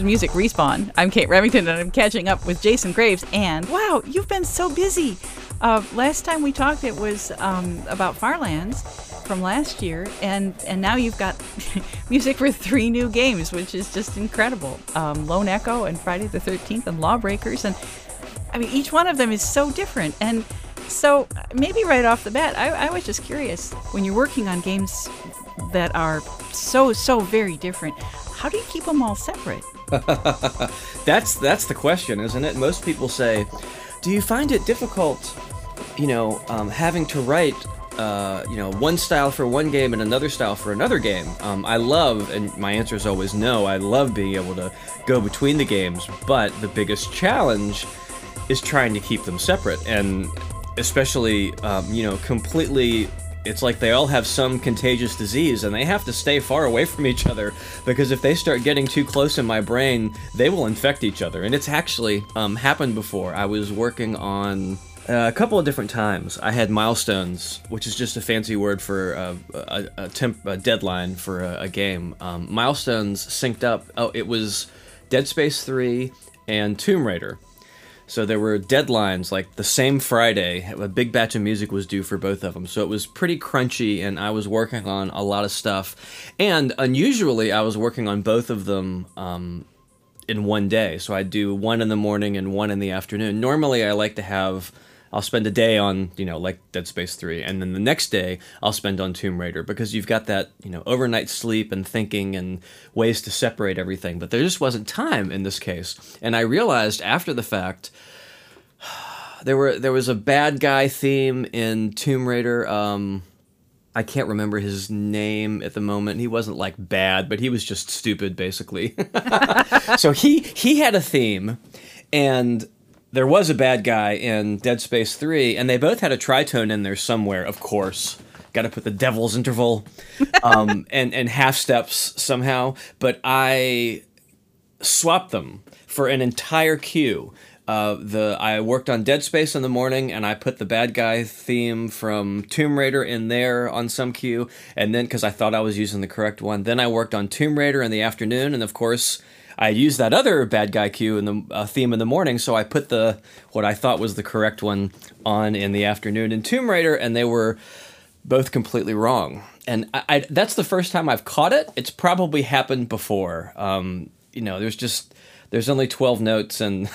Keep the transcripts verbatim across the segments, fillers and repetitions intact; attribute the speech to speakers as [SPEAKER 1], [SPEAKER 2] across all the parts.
[SPEAKER 1] Music Respawn. I'm Kate Remington, and I'm catching up with Jason Graves. And wow, you've been so busy. Uh, last time we talked, it was um, about Farlands from last year, and, and now you've got music for three new games, which is just incredible. Um, Lone Echo and Friday the thirteenth and Lawbreakers. And I mean, each one of them is so different. And so maybe right off the bat, I, I was just curious, when you're working on games that are so, so very different, how do you keep them all separate?
[SPEAKER 2] that's that's the question, isn't it? Most people say, do you find it difficult, you know, um, having to write, uh, you know, one style for one game and another style for another game? Um, I love, and my answer is always no, I love being able to go between the games, but the biggest challenge is trying to keep them separate, and especially, um, you know, completely... It's like they all have some contagious disease, and they have to stay far away from each other, because if they start getting too close in my brain, they will infect each other. And it's actually um, happened before. I was working on uh, a couple of different times. I had milestones, which is just a fancy word for uh, a, a, temp, a deadline for a, a game. Um, milestones synced up. Oh, it was Dead Space three and Tomb Raider. So there were deadlines, like the same Friday, a big batch of music was due for both of them. So it was pretty crunchy, and I was working on a lot of stuff. And unusually, I was working on both of them um, in one day. So I'd do one in the morning and one in the afternoon. Normally, I like to have... I'll spend a day on, you know, like Dead Space three, and then the next day I'll spend on Tomb Raider, because you've got that, you know, overnight sleep and thinking and ways to separate everything. But there just wasn't time in this case. And I realized after the fact, there were there was a bad guy theme in Tomb Raider. Um, I can't remember his name at the moment. He wasn't like bad, but he was just stupid, basically. So he he had a theme, and there was a bad guy in Dead Space three, and they both had a tritone in there somewhere, of course. Got to put the devil's interval um, and, and half steps somehow. But I swapped them for an entire queue. Uh, the I worked on Dead Space in the morning, and I put the bad guy theme from Tomb Raider in there on some queue, and then, because I thought I was using the correct one, then I worked on Tomb Raider in the afternoon, and of course... I used that other bad guy cue in the uh, theme in the morning, so I put the what I thought was the correct one on in the afternoon in Tomb Raider, and they were both completely wrong. And I, I, that's the first time I've caught it. It's probably happened before. Um, you know, there's just there's only twelve notes, and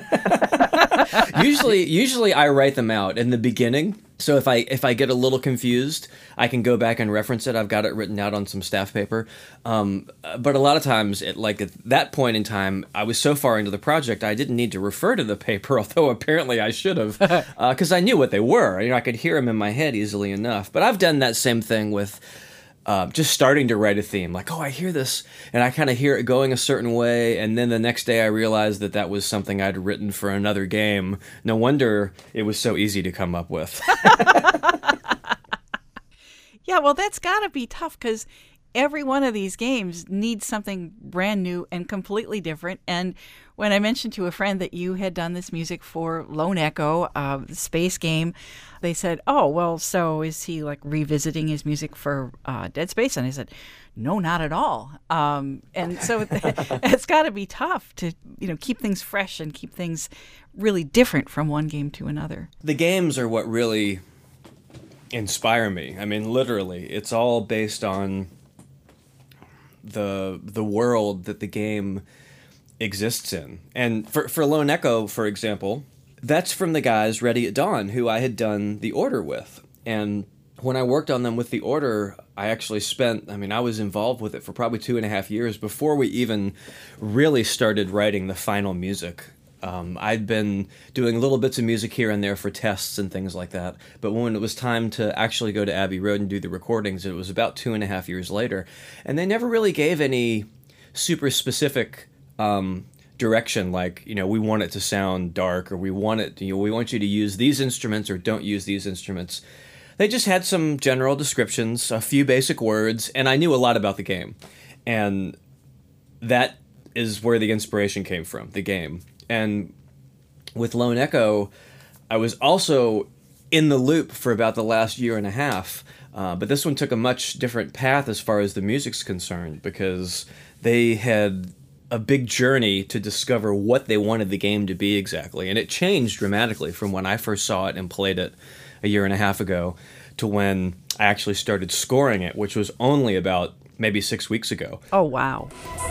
[SPEAKER 2] usually usually I write them out in the beginning. So if I if I get a little confused, I can go back and reference it. I've got it written out on some staff paper. Um, but a lot of times, at, like at that point in time, I was so far into the project, I didn't need to refer to the paper, although apparently I should have, because uh, I knew what they were. You know, I could hear them in my head easily enough. But I've done that same thing with uh, just starting to write a theme. Like, oh, I hear this, and I kind of hear it going a certain way, and then the next day I realized that that was something I'd written for another game. No wonder it was so easy to come up with.
[SPEAKER 1] Yeah, well, that's got to be tough, because every one of these games needs something brand new and completely different. And when I mentioned to a friend that you had done this music for Lone Echo, uh, the space game, they said, oh, well, so is he like revisiting his music for uh, Dead Space? And I said, no, not at all. Um, and so it's got to be tough to, you know, keep things fresh and keep things really different from one game to another.
[SPEAKER 2] The games are what really inspire me. I mean, literally, it's all based on the the world that the game exists in. And for for Lone Echo, for example, that's from the guys Ready at Dawn, who I had done The Order with. And when I worked on them with The Order, I actually spent, I mean, I was involved with it for probably two and a half years before we even really started writing the final music. Um, I'd been doing little bits of music here and there for tests and things like that, but when it was time to actually go to Abbey Road and do the recordings, it was about two and a half years later, and they never really gave any super specific um, direction, like, you know, we want it to sound dark, or we want it, you know, we want you to use these instruments or don't use these instruments. They just had some general descriptions, a few basic words, and I knew a lot about the game, and that is where the inspiration came from, the game. And with Lone Echo, I was also in the loop for about the last year and a half, uh, but this one took a much different path as far as the music's concerned, because they had a big journey to discover what they wanted the game to be exactly. And it changed dramatically from when I first saw it and played it a year and a half ago to when I actually started scoring it, which was only about maybe six weeks ago.
[SPEAKER 1] Oh, wow.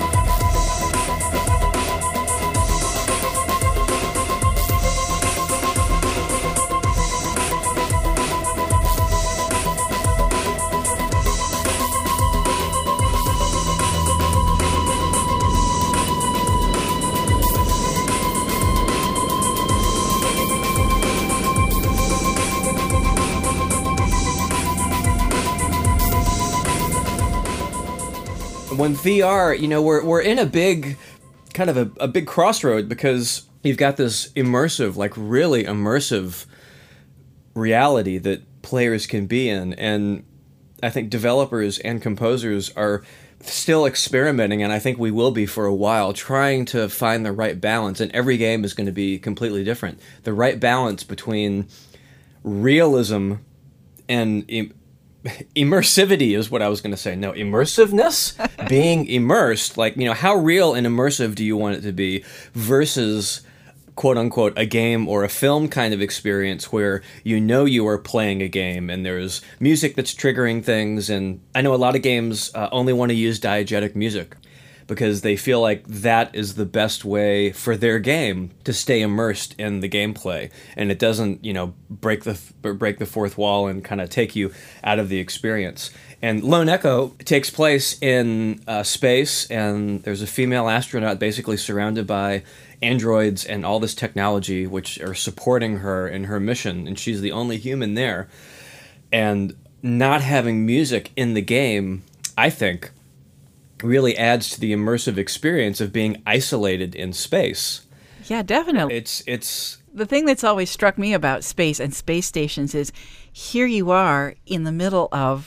[SPEAKER 2] When V R, you know, we're we're in a big, kind of a, a big crossroad because you've got this immersive, like really immersive reality that players can be in. And I think developers and composers are still experimenting, and I think we will be for a while, trying to find the right balance. And every game is going to be completely different. The right balance between realism and im- immersivity is what I was going to say. No, immersiveness, being immersed, like, you know, how real and immersive do you want it to be versus quote unquote a game or a film kind of experience where you know you are playing a game and there's music that's triggering things. And I know a lot of games uh, only want to use diegetic music because they feel like that is the best way for their game to stay immersed in the gameplay, and it doesn't, you know, break the break the fourth wall and kind of take you out of the experience. And Lone Echo takes place in uh, space, and there's a female astronaut basically surrounded by androids and all this technology which are supporting her in her mission, and she's the only human there. And not having music in the game, I think, really adds to the immersive experience of being isolated in space.
[SPEAKER 1] Yeah, definitely.
[SPEAKER 2] It's it's
[SPEAKER 1] the thing that's always struck me about space and space stations is here you are in the middle of,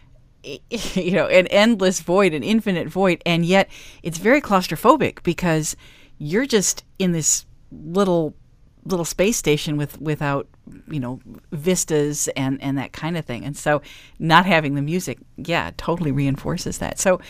[SPEAKER 1] you know, an endless void, an infinite void, and yet it's very claustrophobic because you're just in this little little space station with without, you know, vistas and and that kind of thing. And so not having the music, yeah, totally reinforces that. So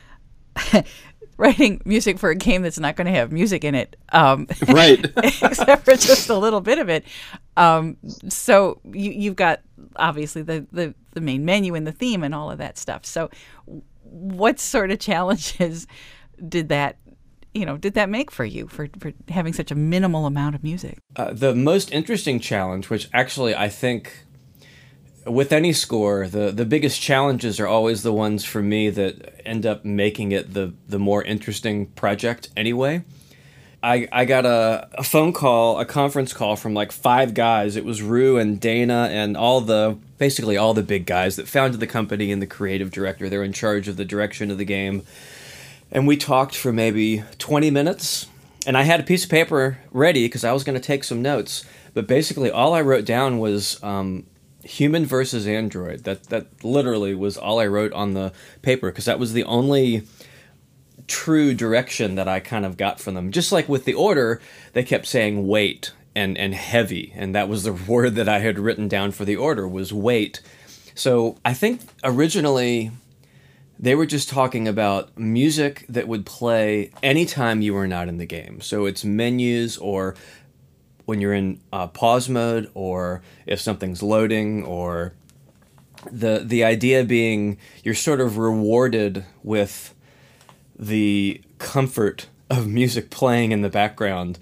[SPEAKER 1] writing music for a game that's not going to have music in it, um,
[SPEAKER 2] right?
[SPEAKER 1] except for just a little bit of it. Um, so you, you've got obviously the, the, the main menu and the theme and all of that stuff. So what sort of challenges did that, you know, did that make for you for, for having such a minimal amount of music?
[SPEAKER 2] Uh, the most interesting challenge, which actually I think with any score, the, the biggest challenges are always the ones for me that end up making it the, the more interesting project anyway. I I got a, a phone call, a conference call from like five guys. It was Rue and Dana and all the, basically all the big guys that founded the company and the creative director. They're in charge of the direction of the game. And we talked for maybe twenty minutes. And I had a piece of paper ready because I was going to take some notes. But basically all I wrote down was um, human versus android. That that literally was all I wrote on the paper because that was the only true direction that I kind of got from them. Just like with the order, they kept saying weight and, and heavy. And that was the word that I had written down for the order was weight. So I think originally they were just talking about music that would play anytime you were not in the game. So it's menus or when you're in uh, pause mode or if something's loading, or the the idea being you're sort of rewarded with the comfort of music playing in the background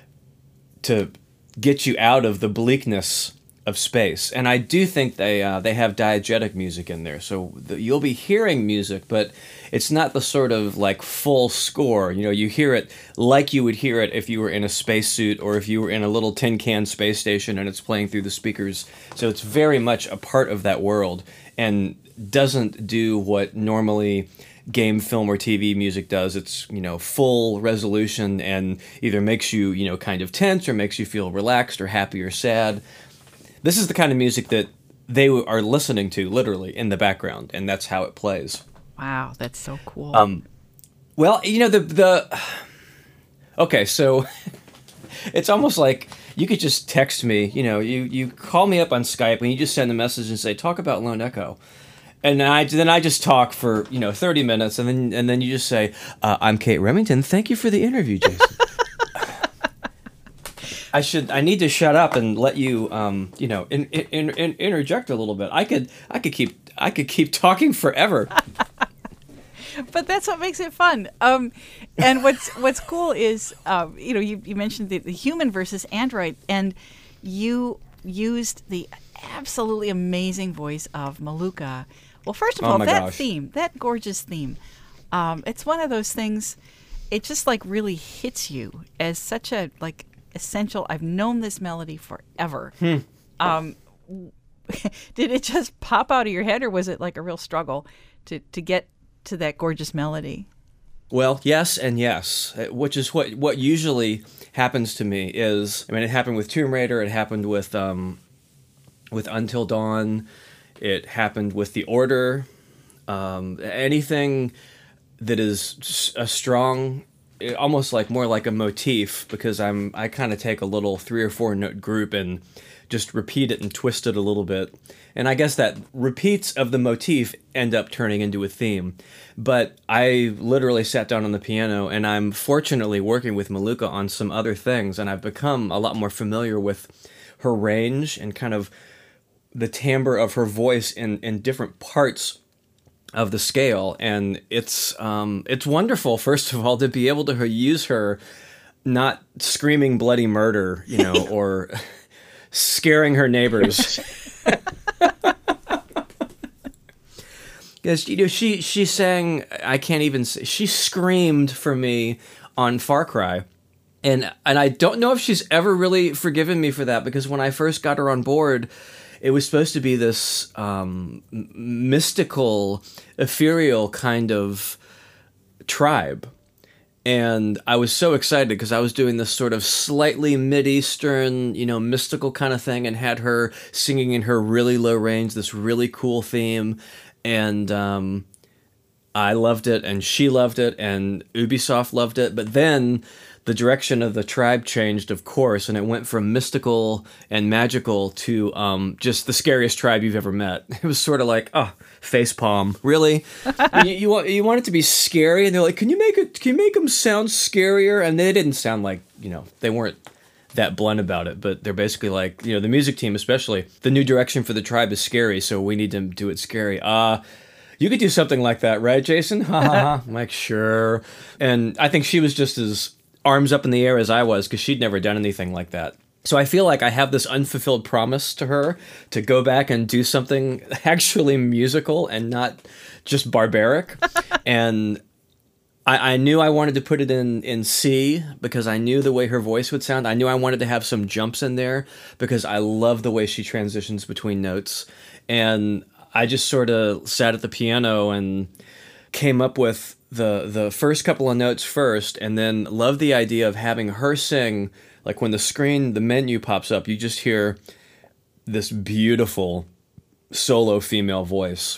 [SPEAKER 2] to get you out of the bleakness of space. And I do think they uh, they have diegetic music in there, so the, you'll be hearing music, but it's not the sort of like full score. You know, you hear it like you would hear it if you were in a spacesuit or if you were in a little tin can space station and it's playing through the speakers. So it's very much a part of that world and doesn't do what normally game, film, or T V music does. It's, you know, full resolution and either makes you, you know, kind of tense or makes you feel relaxed or happy or sad. This is the kind of music that they are listening to literally in the background, and that's how it plays.
[SPEAKER 1] Wow, that's so cool.
[SPEAKER 2] Um, well, you know, the the okay, so it's almost like you could just text me. You know, you you call me up on Skype and you just send a message and say, "Talk about Lone Echo," And then I then I just talk for you know thirty minutes, and then and then you just say, uh, "I'm Kate Remington. Thank you for the interview, Jason." I should I need to shut up and let you um you know in, in, in, interject a little bit. I could I could keep I could keep talking forever.
[SPEAKER 1] But that's what makes it fun. Um, and what's what's cool is, uh, you know, you, you mentioned the, the human versus android, and you used the absolutely amazing voice of Maluka. Well, first of
[SPEAKER 2] Oh
[SPEAKER 1] all,
[SPEAKER 2] my
[SPEAKER 1] that
[SPEAKER 2] gosh.
[SPEAKER 1] theme, that gorgeous theme, um, it's one of those things, it just like really hits you as such a like essential. I've known this melody forever.
[SPEAKER 2] Hmm.
[SPEAKER 1] Um, did it just pop out of your head, or was it like a real struggle to, to get to that gorgeous melody?
[SPEAKER 2] Well, yes and yes, uh, which is what what usually happens to me is, I mean, it happened with Tomb Raider, it happened with um, with Until Dawn, it happened with The Order, um, anything that is s- a strong, eh, almost like more like a motif, because I'm I kind of take a little three or four note group and just repeat it and twist it a little bit. And I guess that repeats of the motif end up turning into a theme. But I literally sat down on the piano, and I'm fortunately working with Maluka on some other things, and I've become a lot more familiar with her range and kind of the timbre of her voice in, in different parts of the scale. And it's um, it's wonderful, first of all, to be able to use her not screaming bloody murder, you know, or scaring her neighbors. Yes, you know, she she sang, I can't even say, she screamed for me on Far Cry. And and I don't know if she's ever really forgiven me for that, because when I first got her on board, it was supposed to be this um, m- mystical, ethereal kind of tribe. And I was so excited because I was doing this sort of slightly Mideastern, you know, mystical kind of thing, and had her singing in her really low range, this really cool theme. And um, I loved it, and she loved it, and Ubisoft loved it. But then the direction of the tribe changed, of course, and it went from mystical and magical to um, just the scariest tribe you've ever met. It was sort of like, oh, facepalm, really? you, you want you want it to be scary, and they're like, can you make it? Can you make them sound scarier? And they didn't sound like, you know, they weren't that blunt about it, but they're basically like, you know, the music team especially, the new direction for the tribe is scary, so we need to do it scary. Uh, you could do something like that, right, Jason? Ha ha ha. I'm like, sure. And I think she was just as arms up in the air as I was, because she'd never done anything like that. So I feel like I have this unfulfilled promise to her to go back and do something actually musical and not just barbaric. And I, I knew I wanted to put it in, in C because I knew the way her voice would sound. I knew I wanted to have some jumps in there because I love the way she transitions between notes. And I just sort of sat at the piano and came up with the the first couple of notes first, and then loved the idea of having her sing. Like when the screen, the menu pops up, you just hear this beautiful solo female voice.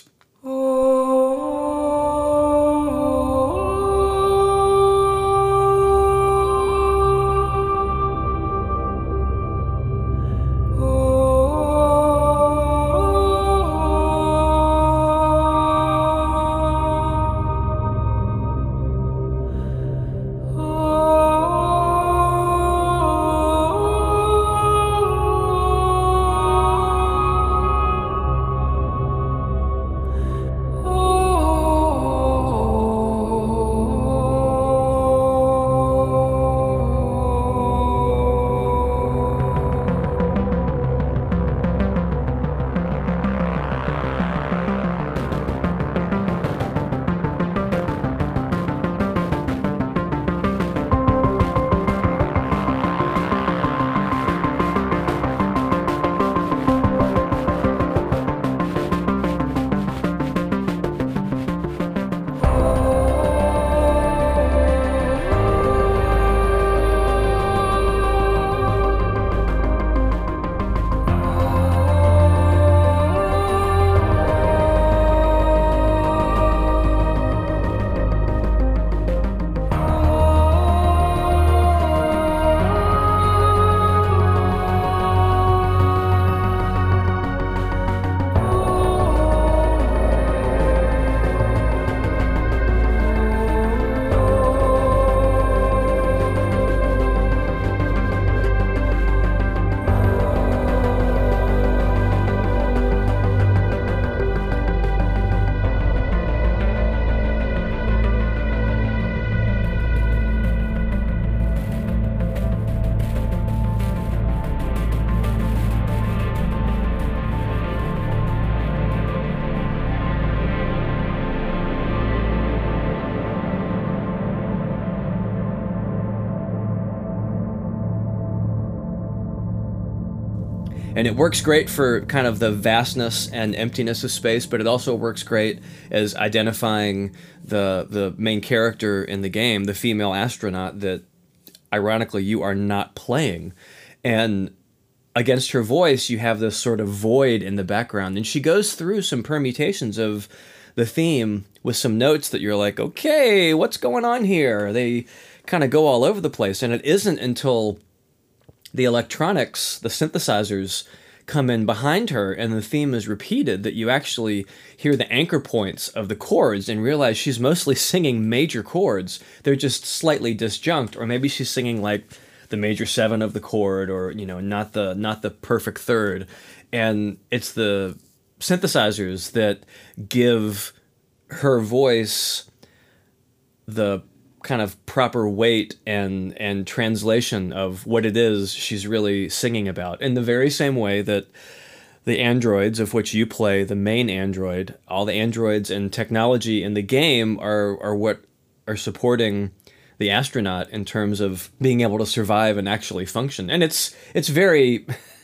[SPEAKER 2] And it works great for kind of the vastness and emptiness of space, but it also works great as identifying the the main character in the game, the female astronaut that, ironically, you are not playing. And against her voice, you have this sort of void in the background. And she goes through some permutations of the theme with some notes that you're like, okay, what's going on here? They kind of go all over the place. And it isn't until the electronics, the synthesizers, come in behind her and the theme is repeated that you actually hear the anchor points of the chords and realize she's mostly singing major chords. They're just slightly disjunct, or maybe she's singing like the major seven of the chord, or, you know, not the not the perfect third. And it's the synthesizers that give her voice the kind of proper weight and and translation of what it is she's really singing about, in the very same way that the androids, of which you play the main android, all the androids and technology in the game are are what are supporting the astronaut in terms of being able to survive and actually function. And it's it's very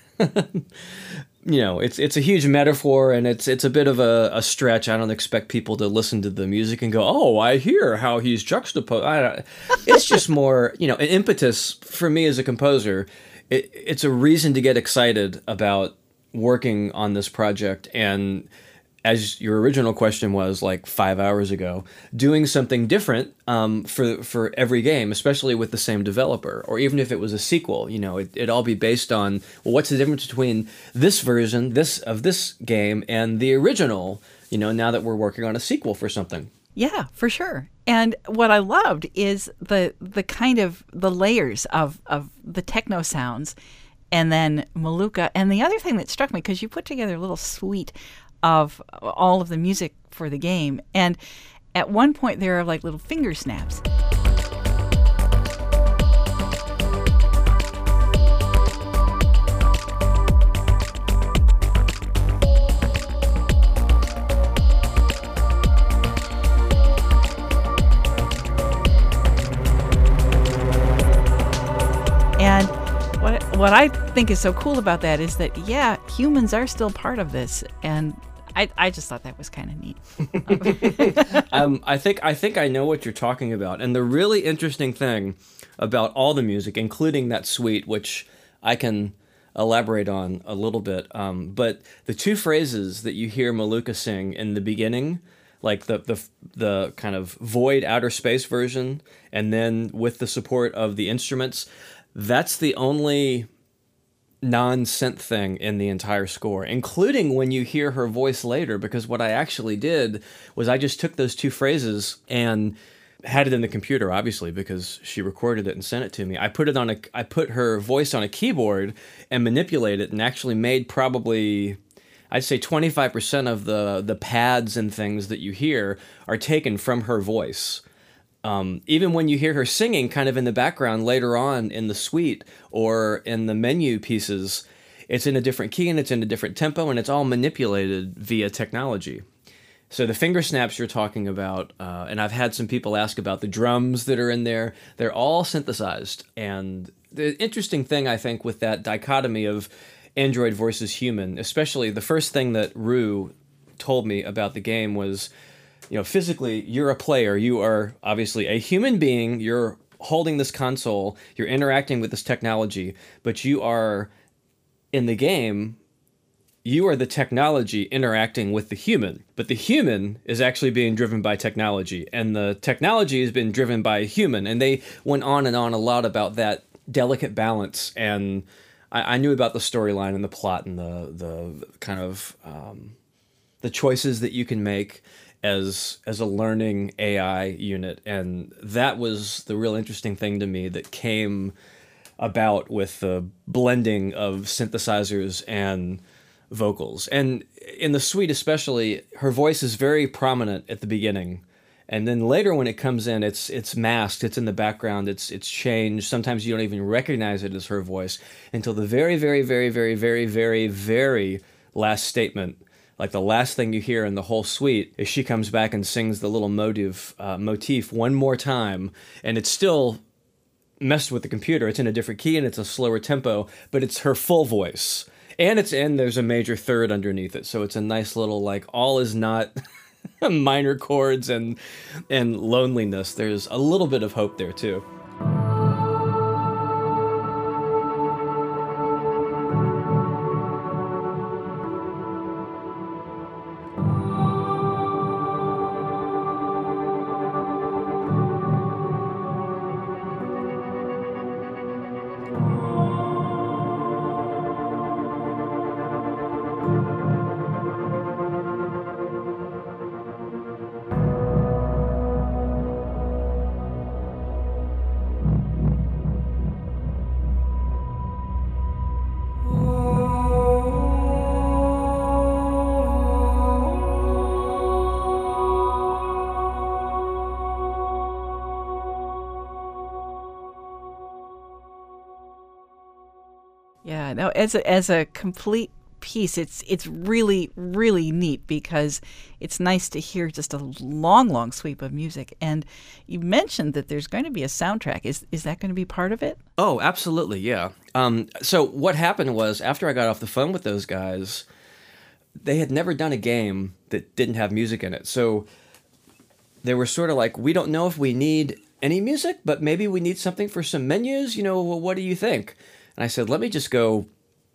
[SPEAKER 2] you know, it's it's a huge metaphor, and it's it's a bit of a, a stretch. I don't expect people to listen to the music and go, "Oh, I hear how he's juxtaposed." I don't, it's just more, you know, an impetus for me as a composer. It, it's a reason to get excited about working on this project, and as your original question was like five hours ago, doing something different um, for for every game, especially with the same developer, or even if it was a sequel, you know, it, it'd all be based on, well, what's the difference between this version, this of this game, and the original, you know, now that we're working on a sequel for something.
[SPEAKER 1] Yeah, for sure. And what I loved is the the kind of the layers of, of the techno sounds, and then Meluka. And the other thing that struck me, because you put together a little suite of all of the music for the game, and at one point there are like little finger snaps. And what what I think is so cool about that is that, yeah, humans are still part of this, and I, I just thought that was kind of neat.
[SPEAKER 2] um, I think I think I know what you're talking about. And the really interesting thing about all the music, including that suite, which I can elaborate on a little bit, um, but the two phrases that you hear Meluka sing in the beginning, like the, the the kind of void outer space version, and then with the support of the instruments, that's the only non-synth thing in the entire score, including when you hear her voice later, because what I actually did was I just took those two phrases and had it in the computer, obviously, because she recorded it and sent it to me. I put it on a, I put her voice on a keyboard and manipulated it, and actually made probably, I'd say twenty-five percent of the the pads and things that you hear are taken from her voice. Um, even when you hear her singing kind of in the background later on in the suite or in the menu pieces, it's in a different key and it's in a different tempo, and it's all manipulated via technology. So the finger snaps you're talking about, uh, and I've had some people ask about the drums that are in there, they're all synthesized. And the interesting thing, I think, with that dichotomy of android versus human, especially the first thing that Rue told me about the game was, you know, physically, you're a player. You are obviously a human being. You're holding this console. You're interacting with this technology. But you are, in the game, you are the technology interacting with the human. But the human is actually being driven by technology. And the technology has been driven by a human. And they went on and on a lot about that delicate balance. And I, I knew about the storyline and the plot and the, the kind of um, the choices that you can make as as a learning A I unit. And that was the real interesting thing to me that came about with the blending of synthesizers and vocals. And in the suite especially, her voice is very prominent at the beginning. And then later when it comes in, it's it's masked, it's in the background, it's it's changed. Sometimes you don't even recognize it as her voice until the very, very, very, very, very, very, very last statement. Like the last thing you hear in the whole suite is she comes back and sings the little motif, uh, motif one more time, and it's still messed with the computer. It's in a different key and it's a slower tempo, but it's her full voice. And it's in, there's a major third underneath it. So it's a nice little, like, all is not minor chords and and loneliness. There's a little bit of hope there, too.
[SPEAKER 1] Yeah, no, as a as a complete piece, it's it's really really neat because it's nice to hear just a long long sweep of music. And you mentioned that there's going to be a soundtrack. Is is that going to be part of it?
[SPEAKER 2] Oh, absolutely, yeah. Um, so what happened was after I got off the phone with those guys, they had never done a game that didn't have music in it. So they were sort of like, we don't know if we need any music, but maybe we need something for some menus. You know, well, what do you think? And I said, let me just go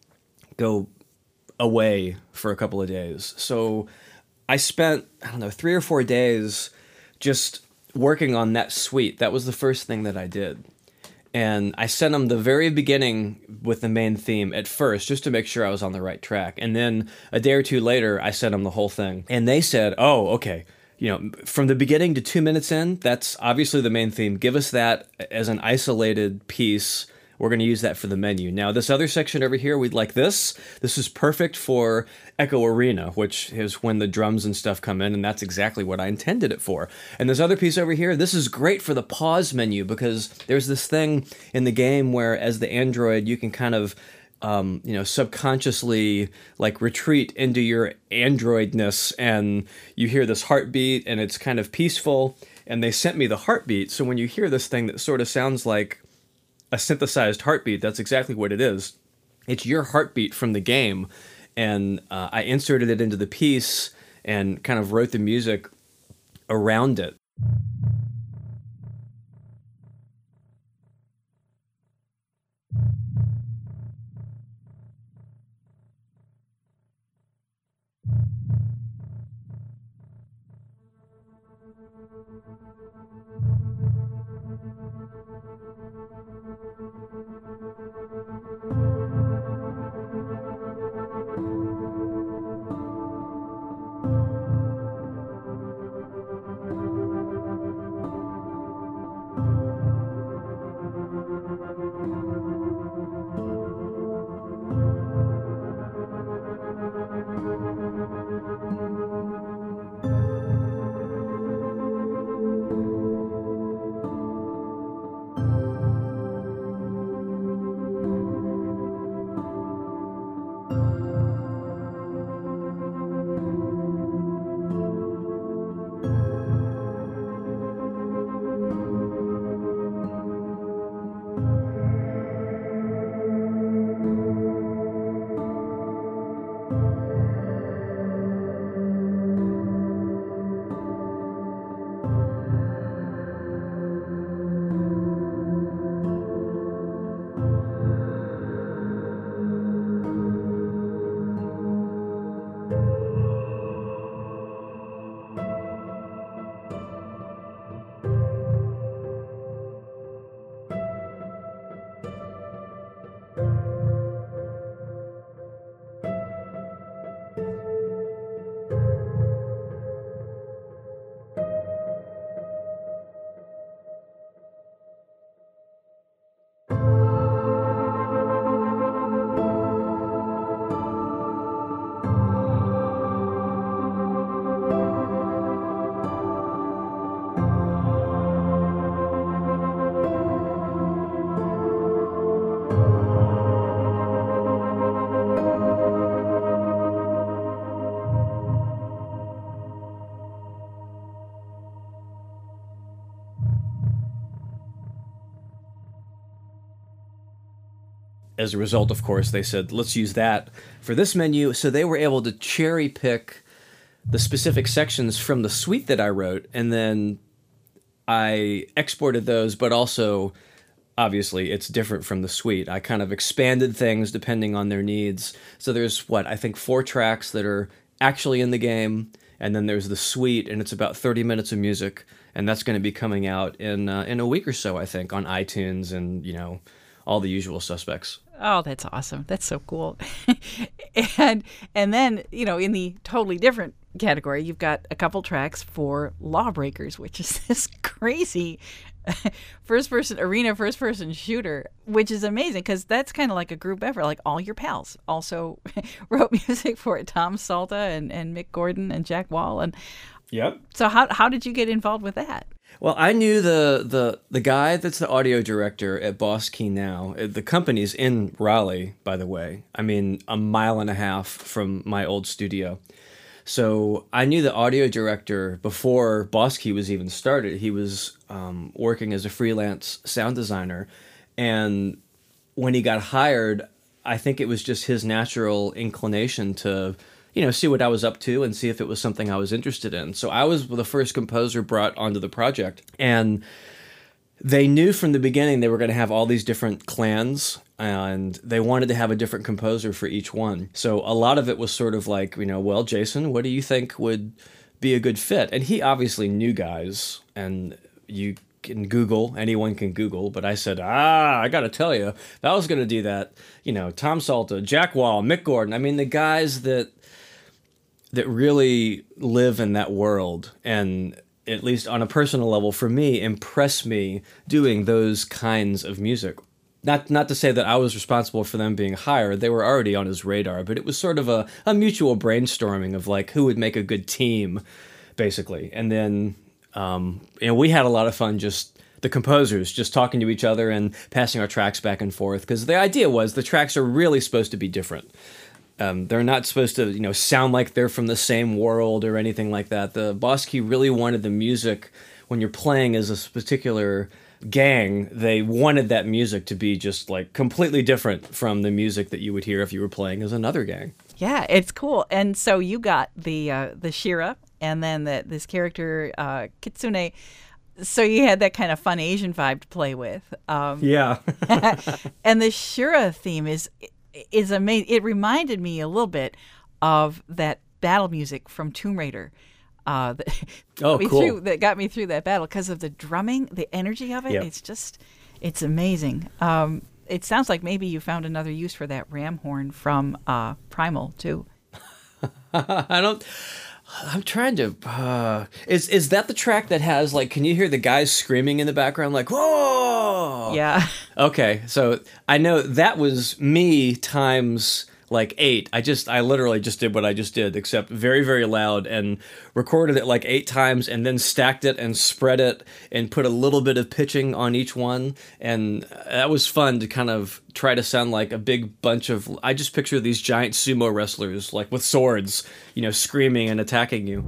[SPEAKER 2] go away for a couple of days. So I spent, I don't know, three or four days just working on that suite. That was the first thing that I did. And I sent them the very beginning with the main theme at first, just to make sure I was on the right track. And then a day or two later, I sent them the whole thing. And they said, oh, okay, you know, from the beginning to two minutes in, that's obviously the main theme. Give us that as an isolated piece. We're going to use that for the menu. Now, this other section over here, we'd like this. This is perfect for Echo Arena, which is when the drums and stuff come in, and that's exactly what I intended it for. And this other piece over here, this is great for the pause menu, because there's this thing in the game where, as the android, you can kind of, um, you know, subconsciously, like, retreat into your androidness, and you hear this heartbeat, and it's kind of peaceful, and they sent me the heartbeat, so when you hear this thing that sort of sounds like a synthesized heartbeat, that's exactly what it is. It's your heartbeat from the game, and uh, I inserted it into the piece and kind of wrote the music around it. as a result, of course, they said, let's use that for this menu. So they were able to cherry pick the specific sections from the suite that I wrote, and then I exported those, but also, obviously, it's different from the suite. I kind of expanded things depending on their needs. So there's, what, I think four tracks that are actually in the game, and then there's the suite, and it's about thirty minutes of music, and that's going to be coming out in uh, in a week or so, I think, on iTunes and, you know, all the usual suspects.
[SPEAKER 1] Oh, that's awesome. That's so cool. and and then, you know, in the totally different category, you've got a couple tracks for Lawbreakers, which is this crazy first-person arena, first-person shooter, which is amazing because that's kind of like a group effort. Like all your pals also wrote music for it. Tom Salta and, and Mick Gordon and Jack Wall. And
[SPEAKER 2] yep.
[SPEAKER 1] So how how did you get involved with that?
[SPEAKER 2] Well, I knew the, the, the guy that's the audio director at Boss Key now. The company's in Raleigh, by the way. I mean, a mile and a half from my old studio. So I knew the audio director before Boss Key was even started. He was um, working as a freelance sound designer. And when he got hired, I think it was just his natural inclination to, you know, see what I was up to and see if it was something I was interested in. So I was the first composer brought onto the project. And they knew from the beginning they were going to have all these different clans, and they wanted to have a different composer for each one. So a lot of it was sort of like, you know, well, Jason, what do you think would be a good fit? And he obviously knew guys, and you can Google, anyone can Google, but I said, ah, I got to tell you, if I was going to do that, you know, Tom Salta, Jack Wall, Mick Gordon, I mean, the guys that that really live in that world, and at least on a personal level, for me, impress me doing those kinds of music. Not not to say that I was responsible for them being hired. They were already on his radar, but it was sort of a, a mutual brainstorming of like who would make a good team, basically. And then um, you know, we had a lot of fun just the composers just talking to each other and passing our tracks back and forth, because the idea was the tracks are really supposed to be different. Um, they're not supposed to, you know, sound like they're from the same world or anything like that. The Boss Key really wanted the music, when you're playing as a particular gang, they wanted that music to be just like completely different from the music that you would hear if you were playing as another gang.
[SPEAKER 1] Yeah, it's cool. And so you got the uh, the Shira, and then the, this character uh, Kitsune. So you had that kind of fun Asian vibe to play with. Um,
[SPEAKER 2] yeah.
[SPEAKER 1] And the Shira theme is is amazing. It reminded me a little bit of that battle music from Tomb Raider. Uh, that,
[SPEAKER 2] oh,
[SPEAKER 1] got me
[SPEAKER 2] cool.
[SPEAKER 1] through, that got me through that battle because of the drumming, the energy of it.
[SPEAKER 2] Yep.
[SPEAKER 1] It's just, it's amazing. Um, it sounds like maybe you found another use for that ram horn from uh, Primal too.
[SPEAKER 2] I don't. I'm trying to. Uh, is is that the track that has like? Can you hear the guys screaming in the background like whoa?
[SPEAKER 1] Yeah.
[SPEAKER 2] Okay, so I know that was me times like eight. I just I literally just did what I just did, except very very loud, and recorded it like eight times, and then stacked it and spread it and put a little bit of pitching on each one, and that was fun to kind of try to sound like a big bunch of. I just picture these giant sumo wrestlers like with swords, you know, screaming and attacking you.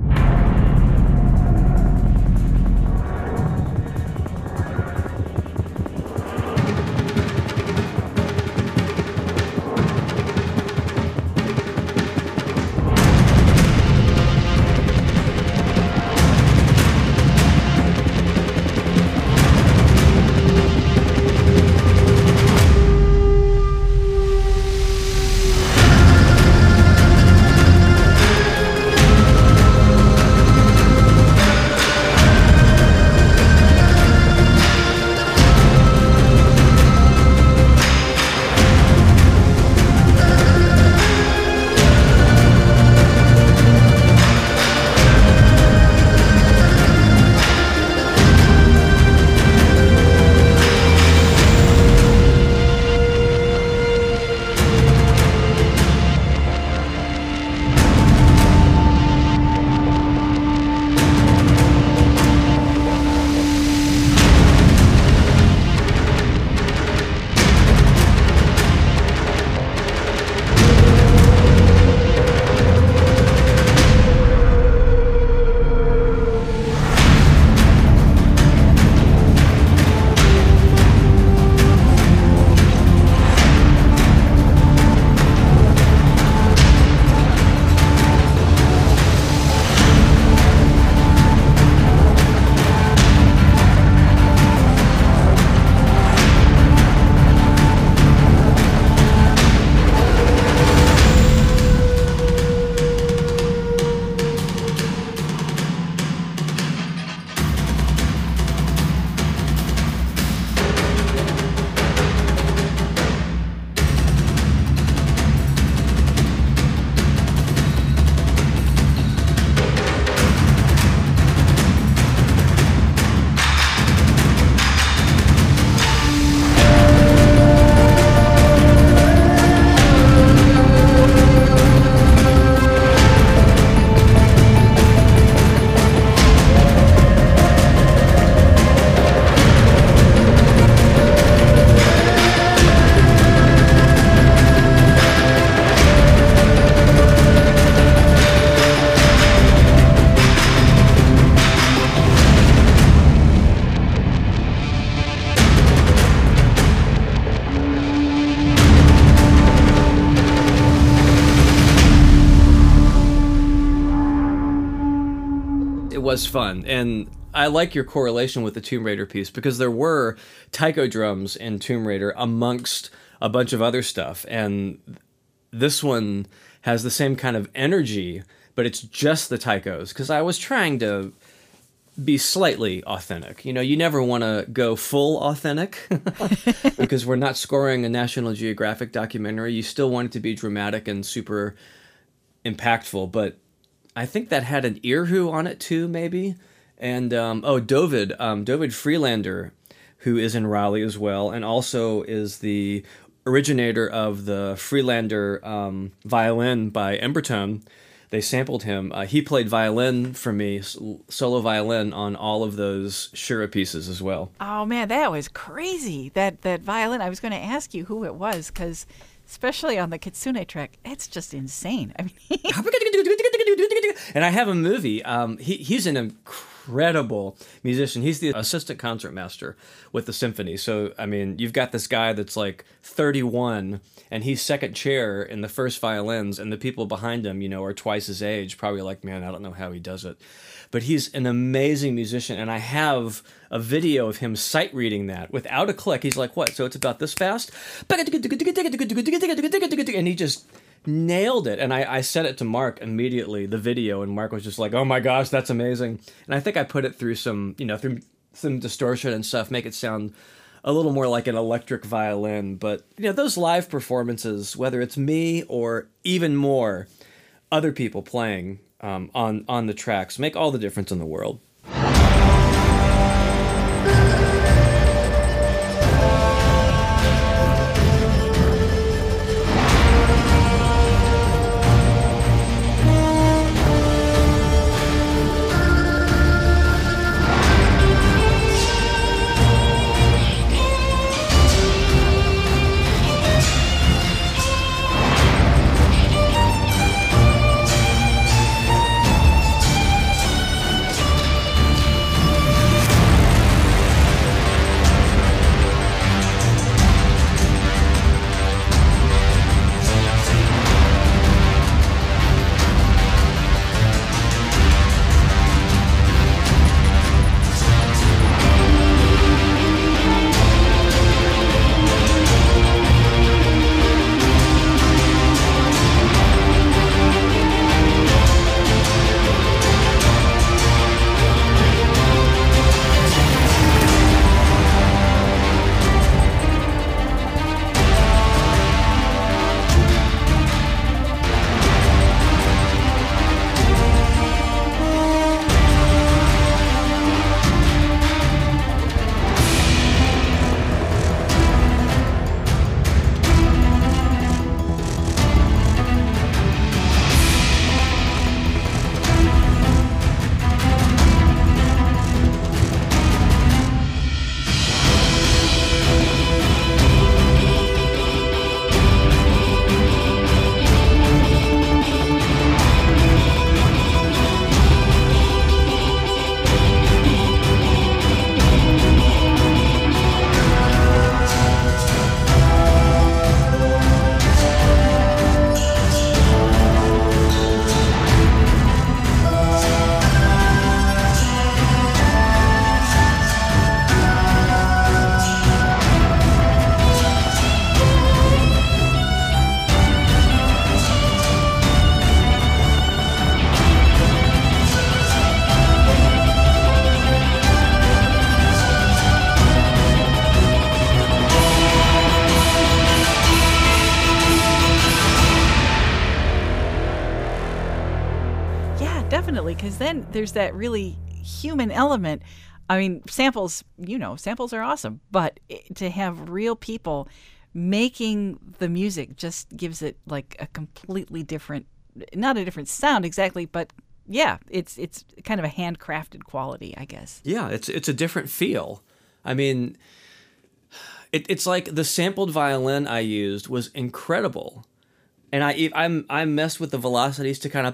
[SPEAKER 2] was fun, and I like your correlation with the Tomb Raider piece, because there were taiko drums in Tomb Raider amongst a bunch of other stuff, and this one has the same kind of energy, but it's just the taikos, because I was trying to be slightly authentic. You know, you never want to go full authentic because we're not scoring a National Geographic documentary. You still want it to be dramatic and super impactful, but I think that had an Erhu on it too, maybe. And, um, oh, David, um, David Freelander, who is in Raleigh as well, and also is the originator of the Freelander um, violin by Embertone. They sampled him. Uh, he played violin for me, solo violin, on all of those Shura pieces as well.
[SPEAKER 1] Oh, man, that was crazy. That that violin, I was going to ask you who it was, because especially on the Kitsune track, it's just insane. I mean,
[SPEAKER 2] and I have a movie. Um, he, he's an incredible musician. He's the assistant concertmaster with the symphony. So, I mean, you've got this guy that's like thirty-one, and he's second chair in the first violins, and the people behind him, you know, are twice his age, probably like, man, I don't know how he does it. But he's an amazing musician, and I have a video of him sight reading that without a click. He's like, what? So it's about this fast? And he just nailed it. And I, I sent it to Mark immediately, the video, and Mark was just like, oh my gosh, that's amazing. And I think I put it through some, you know, through some distortion and stuff, make it sound a little more like an electric violin. But, you know, those live performances, whether it's me or even more other people playing um, on, on the tracks, make all the difference in the world.
[SPEAKER 1] Because then there's that really human element. I mean, samples, you know, samples are awesome, but to have real people making the music just gives it like a completely different, not a different sound exactly, but yeah, it's it's kind of a handcrafted quality, I guess.
[SPEAKER 2] Yeah, it's it's a different feel. I mean, it, it's like the sampled violin I used was incredible. And I I'm I messed with the velocities to kind of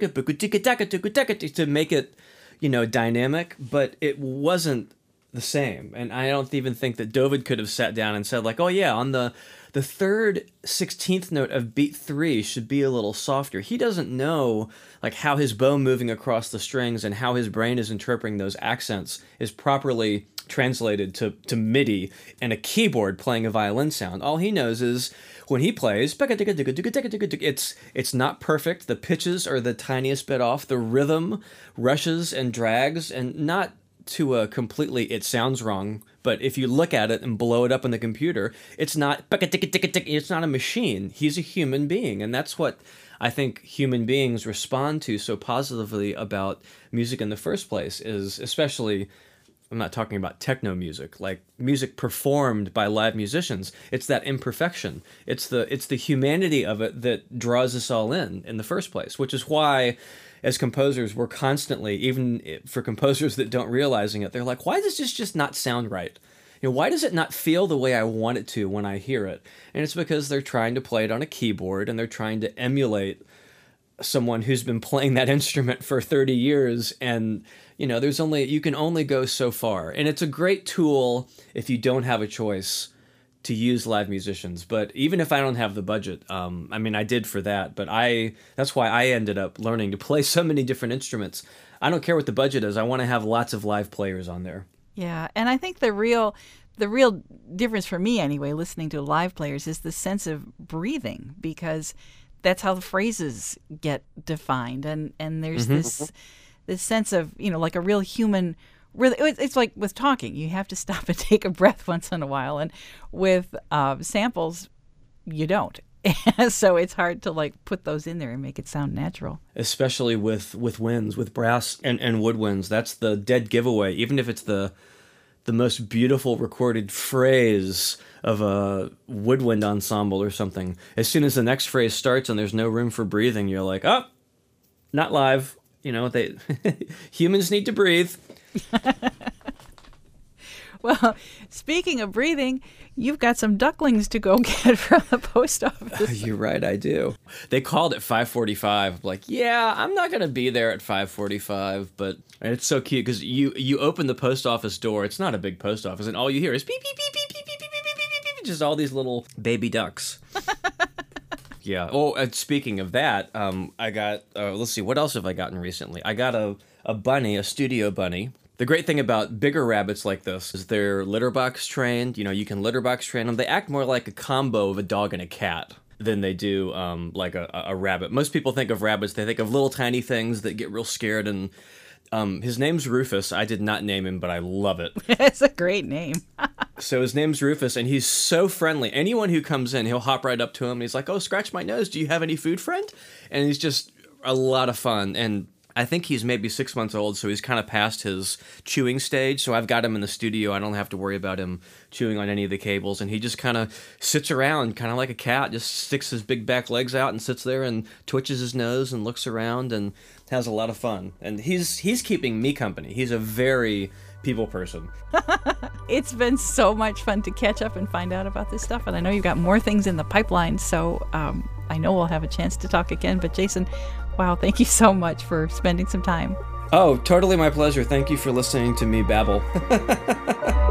[SPEAKER 2] to make it, you know, dynamic, but it wasn't the same. And I don't even think that David could have sat down and said like, oh yeah, on the the third sixteenth note of beat three should be a little softer. He doesn't know like how his bow moving across the strings and how his brain is interpreting those accents is properly translated to, to MIDI and a keyboard playing a violin sound. All he knows is when he plays, it's it's not perfect. The pitches are the tiniest bit off. The rhythm rushes and drags, and not to a completely it sounds wrong, but if you look at it and blow it up on the computer, it's not it's not a machine. He's a human being, and that's what I think human beings respond to so positively about music in the first place, is especially, I'm not talking about techno music, like music performed by live musicians. It's that imperfection. It's the it's the humanity of it that draws us all in in the first place, which is why as composers we're constantly, even for composers that don't realizing it, they're like, why does this just not sound right? You know, why does it not feel the way I want it to when I hear it? And it's because they're trying to play it on a keyboard and they're trying to emulate someone who's been playing that instrument for thirty years, and you know, there's only you can only go so far. And it's a great tool if you don't have a choice to use live musicians. But even if I don't have the budget, um, I mean, I did for that, but I that's why I ended up learning to play so many different instruments. I don't care what the budget is. I want to have lots of live players on there.
[SPEAKER 1] Yeah, and I think the real the real difference for me anyway, listening to live players, is the sense of breathing, because that's how the phrases get defined, and and there's mm-hmm. this this sense of, you know, like a real human. Really, it's like with talking, you have to stop and take a breath once in a while, and with uh, samples, you don't. So it's hard to like put those in there and make it sound natural.
[SPEAKER 2] Especially with with winds, with brass and, and woodwinds, that's the dead giveaway. Even if it's the the most beautiful recorded phrase of a woodwind ensemble or something, as soon as the next phrase starts and there's no room for breathing, you're like, oh, not live. You know, they humans need to breathe.
[SPEAKER 1] Well, speaking of breathing, you've got some ducklings to go get from the post office.
[SPEAKER 2] You're right, I do. They called at five forty-five. I'm like, yeah, I'm not going to be there at five forty-five, but it's so cute because you, you open the post office door. It's not a big post office, and all you hear is beep, beep, beep, beep, beep, beep, beep, beep, beep, beep, just all these little baby ducks. Yeah. Oh, and speaking of that, um, I got, uh, let's see, what else have I gotten recently? I got a, a bunny, a studio bunny. The great thing about bigger rabbits like this is they're litter box trained. You know, you can litter box train them. They act more like a combo of a dog and a cat than they do um, like a, a rabbit. Most people think of rabbits, they think of little tiny things that get real scared. And um, his name's Rufus. I did not name him, but I love it.
[SPEAKER 1] It's a great name.
[SPEAKER 2] So his name's Rufus, and he's so friendly. Anyone who comes in, he'll hop right up to him. And he's like, oh, scratch my nose. Do you have any food, friend? And he's just a lot of fun. And I think he's maybe six months old, so he's kind of past his chewing stage. So I've got him in the studio. I don't have to worry about him chewing on any of the cables. And he just kind of sits around, kind of like a cat, just sticks his big back legs out and sits there and twitches his nose and looks around and has a lot of fun. And he's he's keeping me company. He's a very people person.
[SPEAKER 1] It's been so much fun to catch up and find out about this stuff. And I know you've got more things in the pipeline, so um, I know we'll have a chance to talk again. But Jason, wow, thank you so much for spending some time.
[SPEAKER 2] Oh, totally my pleasure. Thank you for listening to me babble.